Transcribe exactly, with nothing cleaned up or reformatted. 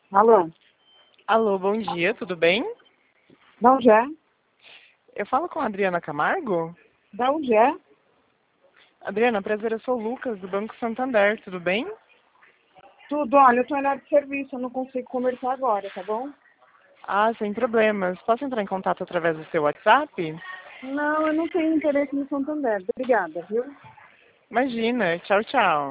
Alô? Alô, bom dia, tudo bem? Da onde é? Eu falo com a Adriana Camargo? Da onde é? Adriana, prazer, eu sou o Lucas, do Banco Santander, tudo bem? Tudo, olha, eu tô em área de serviço, eu não consigo conversar agora, tá bom? Ah, sem problemas. Posso entrar em contato através do seu WhatsApp? Não, eu não tenho interesse no Santander. Obrigada, viu? Imagina, tchau, tchau.